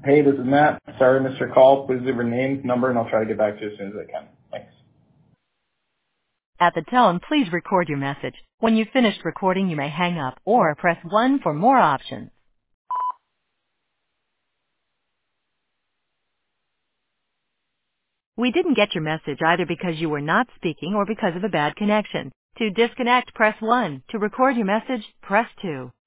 Hey, this is Matt. Sorry, Mr. Call. Please leave your name, number, and I'll try to get back to you as soon as I can. Thanks. At the tone, please record your message. When you've finished recording, you may hang up or press 1 for more options. We didn't get your message either because you were not speaking or because of a bad connection. To disconnect, press 1. To record your message, press 2.